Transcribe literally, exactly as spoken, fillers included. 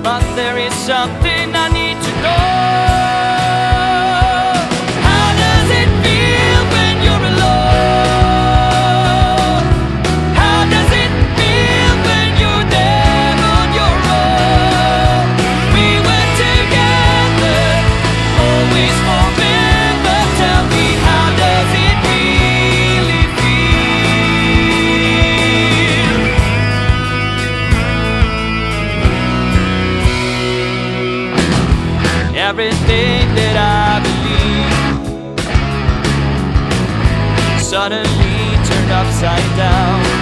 but there is something I need to know. How does it feel when you're alone? How does it feel when you're there on your own? We were together, always forever. Tell me, how does it really feel? Everything that I believe suddenly turned upside down.